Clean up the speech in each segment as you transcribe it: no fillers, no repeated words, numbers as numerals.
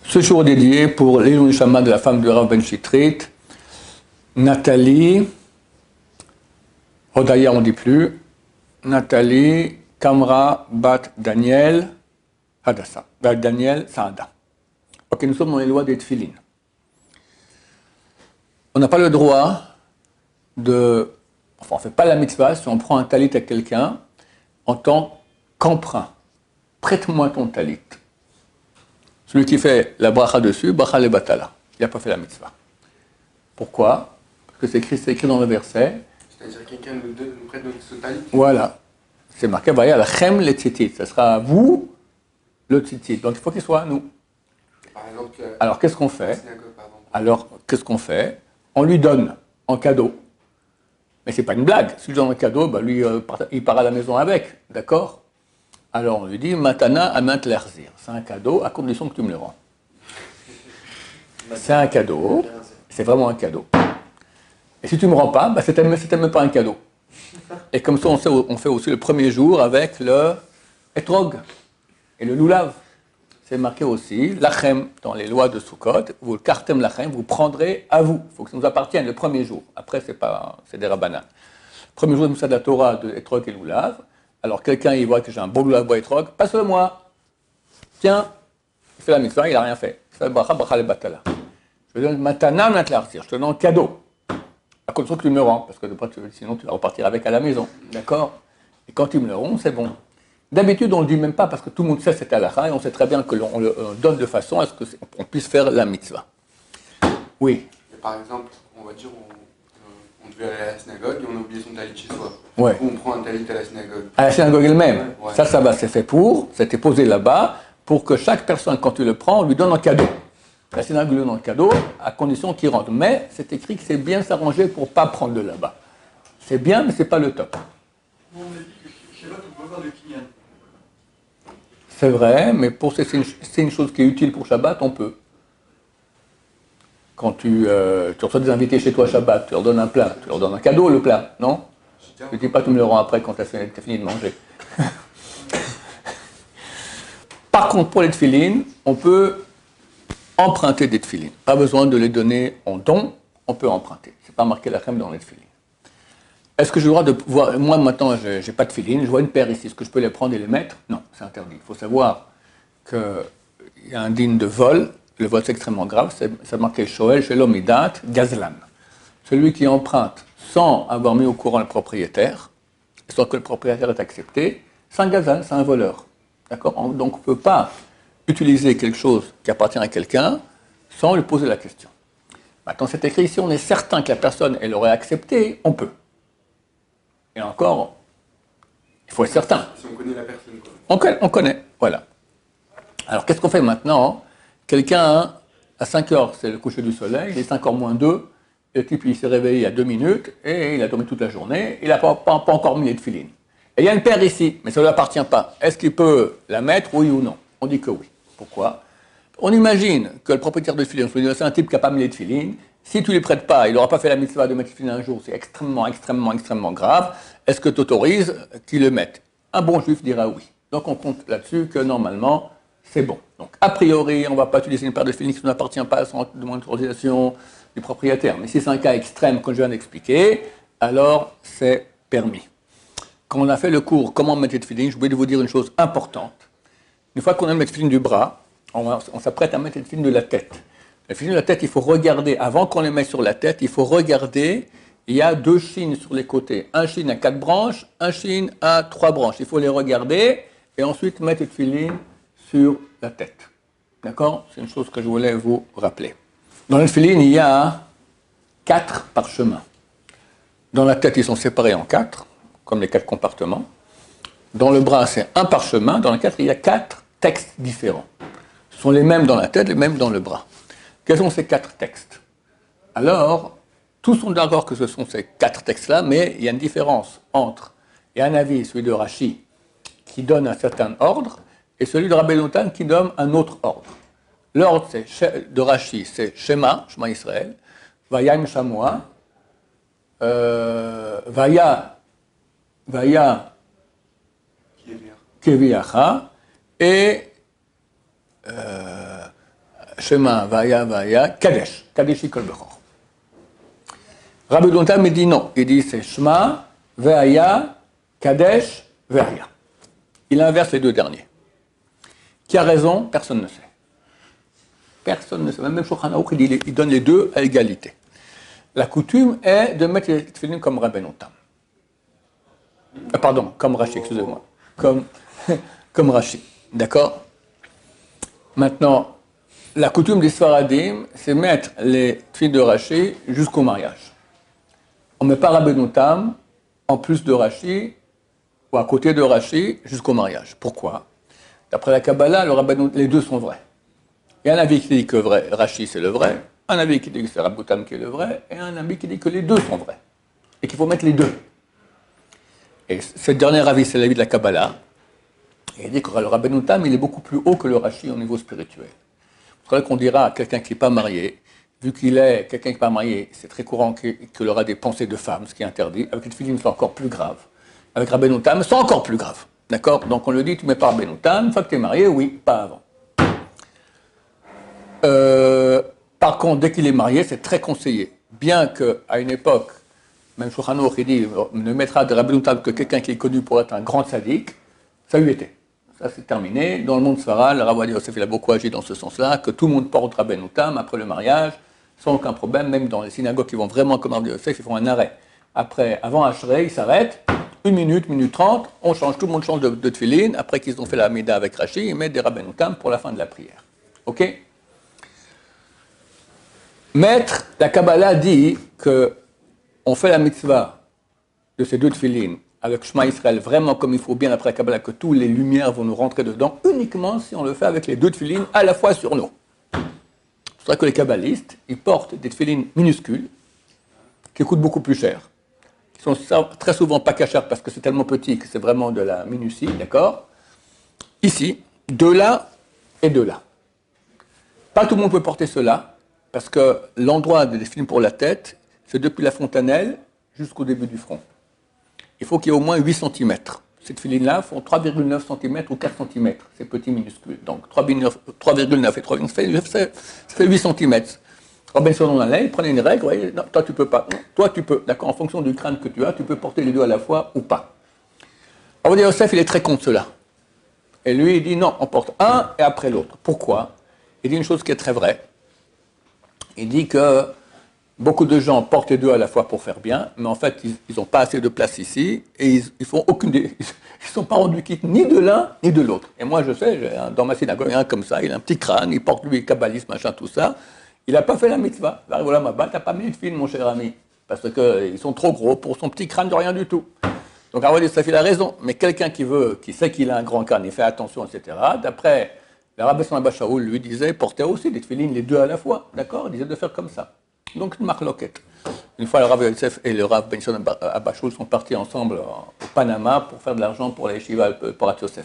Ce jour dédié pour l'Ilun Neshama de la femme de Rav Ben Chitrit, Nathalie, Hodaya on ne dit plus, Nathalie, Kamra, Bat Daniel, Hadassah, Bat Daniel, Saada. Ok, nous sommes dans les lois des tefilines. On n'a pas le droit de... Enfin, on ne fait pas la mitzvah si on prend un talit à quelqu'un en tant qu'emprunt. Prête-moi ton talit. Celui qui fait la bracha dessus, bracha le batala. Il n'a pas fait la mitzvah. Pourquoi? Parce que c'est écrit dans le verset. C'est-à-dire que quelqu'un nous prête ce talit. Voilà. C'est marqué, la chem le tzitzit. Ce sera à vous le tzitzit. Donc il faut qu'il soit à nous. Par exemple, alors qu'est-ce qu'on fait? On lui donne en cadeau. Mais c'est pas une blague. Si lui donne un cadeau, lui, il part à la maison avec. D'accord? Alors on lui dit, Matana amat l'erzir. C'est un cadeau à condition que tu me le rends. C'est un cadeau. C'est vraiment un cadeau. Et si tu ne me rends pas, c'était même pas un cadeau. Et comme ça, on fait aussi le premier jour avec le etrog et le loulav. C'est marqué aussi, lachem, dans les lois de Sukkot, vous le kartem lachem, vous prendrez à vous. Il faut que ça nous appartienne le premier jour. Après, c'est des rabbanan. Le premier jour de Moussa de la Torah de etrog et loulav. Alors quelqu'un, il voit que j'ai un beau loulav bois etrog, passe-le-moi. Tiens, il fait la mitzvah, il n'a rien fait. Il fait la bracha, bracha le batala. Je te donne matana matlartir, je te donne un cadeau. À condition que tu me le rends, parce que sinon tu vas repartir avec à la maison. D'accord? Et quand tu me le rends, c'est bon. D'habitude, on ne le dit même pas parce que tout le monde sait cette halakha et on sait très bien que l'on le donne de façon à ce qu'on puisse faire la mitzvah. Oui. Et par exemple, on va dire, on devait aller à la synagogue et on a oublié son talit chez soi. Ouais. Ou on prend un talit à la synagogue. À la synagogue elle-même. Ouais. Ça va, c'est fait pour, c'était posé là-bas, pour que chaque personne, quand tu le prends, on lui donne un cadeau. La synagogue lui donne un cadeau, à condition qu'il rentre. Mais c'est écrit que c'est bien s'arranger pour ne pas prendre de là-bas. C'est bien, mais ce n'est pas le top. On a dit que chez l'autre, on peut faire du kinyan. C'est vrai, mais c'est une chose qui est utile pour Shabbat, on peut. Quand tu reçois des invités chez toi Shabbat, tu leur donnes un plat, tu leur donnes un cadeau, le plat, non? Tu ne dis pas, tu me le rends après quand tu as fini de manger. Par contre, pour les tefilines, on peut emprunter des tefilines. Pas besoin de les donner en don, on peut emprunter. Ce n'est pas marqué la crème dans les tefilines. Est-ce que j'ai le droit de voir... Moi, maintenant, je n'ai pas de tefilines, je vois une paire ici. Est-ce que je peux les prendre et les mettre? Non, c'est interdit. Il faut savoir qu'il y a un digne de vol. Le vol, c'est extrêmement grave. C'est marqué Shoel, Shelom Idat, Gazlan. Celui qui emprunte sans avoir mis au courant le propriétaire, sans que le propriétaire ait accepté, c'est un Gazlan, c'est un voleur. D'accord? Donc, on ne peut pas utiliser quelque chose qui appartient à quelqu'un sans lui poser la question. Maintenant, c'est écrit ici, on est certain que la personne, elle aurait accepté, on peut. Et encore, il faut être certain. Si on connaît la personne, quoi. On connaît, voilà. Alors, qu'est-ce qu'on fait maintenant? Quelqu'un, à 5 heures, c'est le coucher du soleil, il est 5 heures moins 2, et le type, il s'est réveillé il y a 2 minutes, et il a dormi toute la journée, il n'a pas encore mis les tefilines. Et il y a une paire ici, mais ça ne lui appartient pas. Est-ce qu'il peut la mettre, oui ou non? On dit que oui. Pourquoi? On imagine que le propriétaire de tefilines, c'est un type qui n'a pas mis les tefilines. Si tu ne les prêtes pas, il n'aura pas fait la mitzvah de mettre les tefilines un jour, c'est extrêmement grave. Est-ce que tu autorises qu'il le mette? Un bon juif dira oui. Donc on compte là-dessus que normalement, c'est bon. Donc a priori, on ne va pas utiliser une paire de tefilines qui ne appartient pas sans demande d'autorisation du propriétaire. Mais si c'est un cas extrême, comme je viens d'expliquer, alors c'est permis. Quand on a fait le cours Comment mettre les tefilines, je voulais vous dire une chose importante. Une fois qu'on a mis les tefilines du bras, on s'apprête à mettre les tefilines de la tête. Les tefilines de la tête, il faut regarder, avant qu'on les mette sur la tête, il faut regarder, il y a 2 chines sur les côtés. Un chine à 4 branches, un chine à 3 branches. Il faut les regarder et ensuite mettre les tefilines sur la tête. D'accord? C'est une chose que je voulais vous rappeler. Dans les tefilines, il y a 4 parchemins. Dans la tête, ils sont séparés en 4, comme les 4 compartiments. Dans le bras, c'est un parchemin. Dans les 4, il y a 4 textes différents. Ce sont les mêmes dans la tête, les mêmes dans le bras. Quels sont ces 4 textes? Alors, tous sont d'accord que ce sont ces 4 textes-là, mais il y a une différence entre, il y a un avis, celui de Rashi, qui donne un certain ordre, et celui de Rabbi Natan qui donne un autre ordre. L'ordre de Rashi, c'est Shema Israël, Vayam Shamoa, Vaya Keviacha, et Shema, Vaya, Kadesh. Kadesh Ikol Bechor. Rabbi Dontam, il dit non. Il dit c'est Shema, Vaya, Kadesh, Vaya. Il inverse les deux derniers. Qui a raison? Personne ne sait. Personne ne sait. Même Shulchan Aruch, il donne les deux à égalité. La coutume est de mettre les tefillin comme Rabbi Dontam. Pardon, comme Rashi, excusez-moi. Comme Rashi. D'accord? Maintenant, la coutume des Sfaradim, c'est mettre les tefillin de Rashi jusqu'au mariage. On ne met pas Rabbi Dontam en plus de Rashi ou à côté de Rashi jusqu'au mariage. Pourquoi? D'après la Kabbalah, les deux sont vrais. Il y a un avis qui dit que Rashi c'est le vrai, un avis qui dit que c'est Rabbi Dontam qui est le vrai, et un avis qui dit que les deux sont vrais. Et qu'il faut mettre les deux. Et ce dernier avis, c'est l'avis de la Kabbalah. Et il dit que le Rabbi Dontam, il est beaucoup plus haut que le Rashi au niveau spirituel. C'est vrai qu'on dira à quelqu'un qui n'est pas marié, vu qu'il est quelqu'un qui n'est pas marié, c'est très courant qu'il aura des pensées de femme, ce qui est interdit. Avec les tefillin, c'est encore plus grave. Avec Rabbi Dontam, c'est encore plus grave. D'accord? Donc on le dit, tu ne mets pas Rabbi Dontam, une fois que tu es marié, oui, pas avant. Par contre, dès qu'il est marié, c'est très conseillé. Bien qu'à une époque, même Shulchan Aruch, il dit, ne mettra de Rabbi Dontam que quelqu'un qui est connu pour être un grand sadique, ça lui était. Ça, c'est terminé. Dans le monde Sfara, le Rav Ovadia Yosef, il a beaucoup agi dans ce sens-là, que tout le monde porte Rabbi Dontam après le mariage, sans aucun problème. Même dans les synagogues qui vont vraiment comme Rav Ovadia Yosef, ils font un arrêt. Après, avant Ashrei, ils s'arrêtent, 1 minute, 1 minute 30, on change, tout le monde change de tefillin. Après qu'ils ont fait la Hamida avec Rashi, ils mettent des Rabbi Dontam pour la fin de la prière. Ok? Maître, la Kabbalah dit qu'on fait la mitzvah de ces deux tefillin avec Shema Israël, vraiment comme il faut bien après la Kabbalah, que toutes les lumières vont nous rentrer dedans, uniquement si on le fait avec les deux tefillin à la fois sur nous. C'est vrai que les kabbalistes, ils portent des tefillin minuscules, qui coûtent beaucoup plus cher, qui sont très souvent pas cachers parce que c'est tellement petit que c'est vraiment de la minutie, d'accord? Ici, de là et de là. Pas tout le monde peut porter cela, parce que l'endroit des tefillin pour la tête, c'est depuis la fontanelle jusqu'au début du front. Il faut qu'il y ait au moins 8 cm. Ces tefillin-là font 3,9 cm ou 4 cm, ces petits minuscules. Donc 3,9 et 3,9, ça fait 8 cm. Alors bien sûr, on allait, il prenait une règle, voyez, non, toi tu peux pas, non, toi tu peux, d'accord, en fonction du crâne que tu as, tu peux porter les deux à la fois ou pas. Alors Yosef, il est très contre cela. Et lui, il dit non, on porte un et après l'autre. Pourquoi? Il dit une chose qui est très vraie. Il dit que beaucoup de gens portent les deux à la fois pour faire bien, mais en fait, ils n'ont pas assez de place ici et ils font aucune ils ne sont pas rendus quittes ni de l'un ni de l'autre. Et moi, je sais, dans ma synagogue, il y a un comme ça, il a un petit crâne, il porte lui kabbaliste, machin, tout ça. Il n'a pas fait la mitzvah. Voilà, ma balle, tu n'as pas mis de film, mon cher ami, parce qu'ils sont trop gros pour son petit crâne de rien du tout. Donc, Rabbi Yosef, il a raison. Mais quelqu'un qui sait qu'il a un grand crâne, il fait attention, etc. D'après le Rabbi Abba Shaul, lui disait, portez aussi des tefillin les deux à la fois. D'accord? Il disait de faire comme ça. Donc, une marloquette. Une fois, le Rabbi Yosef et le Rabbi Benson Abba Shaul sont partis ensemble au Panama pour faire de l'argent pour la yeshiva pour Yosef.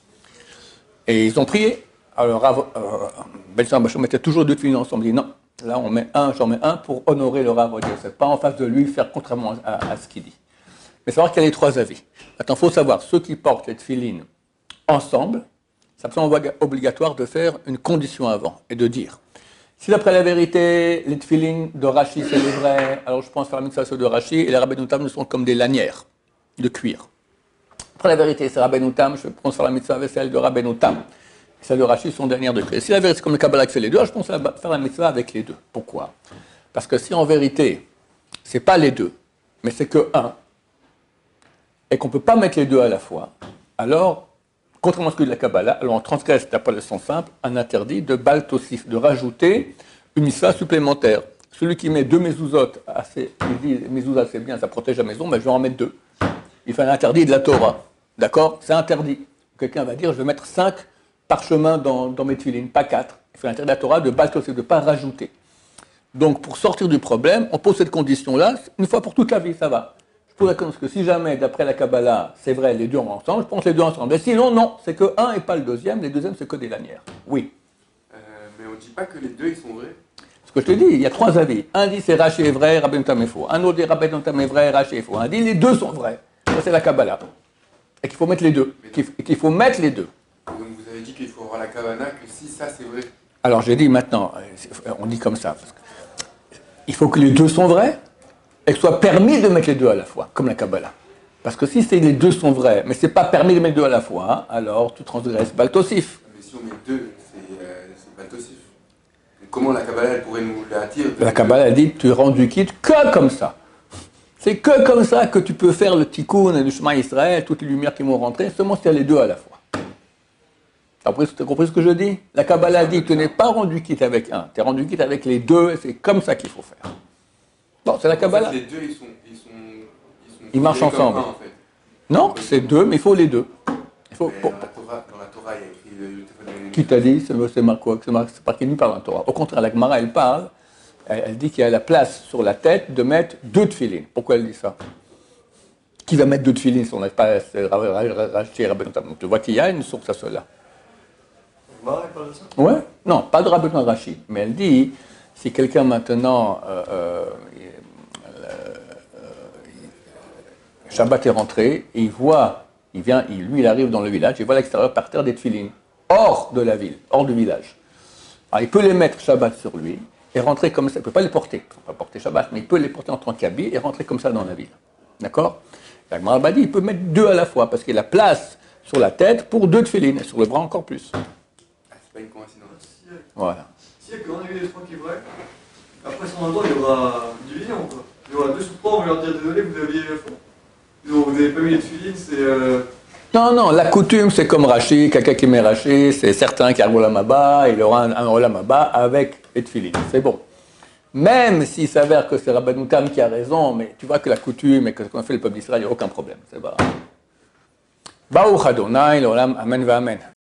Et ils ont prié. Alors, Benson Abba Shaul mettait toujours deux tefillin ensemble. Il dit non, là, j'en mets un pour honorer le Rabbi Yosef. Pas en face de lui, faire contrairement à ce qu'il dit. Mais savoir qu'il y a les trois avis. Maintenant, il faut savoir, ceux qui portent les tefillin ensemble, c'est absolument obligatoire de faire une condition avant et de dire, si d'après la vérité, les tefillin de Rashi, c'est les vrais, alors je pense faire la mitzvah de Rashi, et les Rabbeinu Tam sont comme des lanières de cuir. Après la vérité, c'est Rabbeinu Tam, je pense faire la mitzvah avec celle de Rabbeinu Tam, et celle de Rashi sont des lanières de cuir. Et si la vérité, c'est comme le Kabbalah qui fait les deux, alors je pense faire la mitzvah avec les deux. Pourquoi? Parce que si en vérité, c'est pas les deux, mais c'est que un, et qu'on ne peut pas mettre les deux à la fois, alors, contrairement à ce que dit la Kabbalah, alors on transgresse, d'après le sens simple, un interdit de bal tossif, de rajouter une mitzvah supplémentaire. Celui qui met 2 mezuzot, il dit mezuzah c'est bien, ça protège la maison, mais je vais en mettre 2. Il fait un interdit de la Torah. D'accord? C'est interdit. Quelqu'un va dire, je vais mettre 5 parchemins dans mes tefillin, pas 4. Il fait l'interdit de la Torah de bal tossif, de ne pas rajouter. Donc, pour sortir du problème, on pose cette condition-là, une fois pour toute la vie, ça va. Parce que si jamais, d'après la Kabbalah, c'est vrai, les deux ensemble, je pense les deux ensemble. Mais sinon, non, c'est que un et pas le deuxième. Les deuxièmes, c'est que des lanières. Oui. Mais on ne dit pas que les deux, ils sont vrais. Ce que je te dis, il y a 3 avis. Un dit c'est Rashi est vrai, Rabbeinu Tam est faux. Un autre dit Rabbeinu Tam est vrai, Rashi est faux. Un dit les deux sont vrais. Ça, c'est la Kabbalah. Et qu'il faut mettre les deux. Et qu'il faut mettre les deux. Donc vous avez dit qu'il faut avoir la Kavana, que si ça, c'est vrai. Alors j'ai dit maintenant, on dit comme ça, parce que il faut que les deux sont vrais et que ce soit permis de mettre les deux à la fois, comme la Kabbalah. Parce que si les deux sont vrais, mais ce n'est pas permis de mettre deux à la fois, alors tu transgresses Baltosif. Mais si on met deux, c'est pas tossif. Comment la Kabbalah elle pourrait nous l'attirer? La Kabbalah dit tu es rendu quitte que comme ça. C'est que comme ça que tu peux faire le tikkun et le chemin Israël, toutes les lumières qui vont rentrer, seulement si tu as les deux à la fois. Tu as compris ce que je dis? La Kabbalah dit tu n'es pas rendu quitte avec un, tu es rendu quitte avec les deux, et c'est comme ça qu'il faut faire. Bon, c'est la Kabbalah. En fait, les deux, Ils marchent liés comme ensemble. un, en fait. Non, c'est deux, mais il faut les deux. Il faut, Mais dans la Torah, il y a écrit le téléphone. Qui t'a dit? C'est marqué nulle part dans la Torah. Au contraire, la Gemara, elle parle, elle dit qu'il y a la place sur la tête de mettre deux tefilines. Pourquoi elle dit ça? Qui va mettre deux tefilines si on n'a pas racheté Rabbeinu Tam? Tu vois qu'il y a une source à cela. Gemara, elle parle de ça? Ouais? Non, pas de Rabbeinu Rashi, mais elle dit, si quelqu'un maintenant, Shabbat est rentré, et il voit, lui il arrive dans le village, il voit à l'extérieur par terre des tefilines, hors de la ville, hors du village. Alors il peut les mettre Shabbat sur lui, et rentrer comme ça, il ne peut pas les porter, il ne faut pas porter Shabbat, mais il peut les porter en tant qu'habit, et rentrer comme ça dans la ville. D'accord? La Gemara dit, il peut mettre deux à la fois, parce qu'il a la place sur la tête pour deux tefilines, et sur le bras encore plus. Ah, c'est pas une coïncidence. Voilà. Si, quand on a eu les trois qui vrais, après son endroit, il y aura une division, quoi. Il y aura deux sous trois, on va leur dire désolé, vous aviez vous n'avez pas mis les tefilines, c'est. Non, la coutume, c'est comme Rashi, quelqu'un qui met Rashi, c'est certain qu'il y a un Olam Haba, il aura un Olam Haba avec les tefilines, c'est bon. Même s'il s'avère que c'est Rabbeinu Tam qui a raison, mais tu vois que la coutume et que ce qu'on a fait le peuple d'Israël, il n'y a aucun problème, c'est pas. Baruch Adonai, l'Olam, Amen va Amen.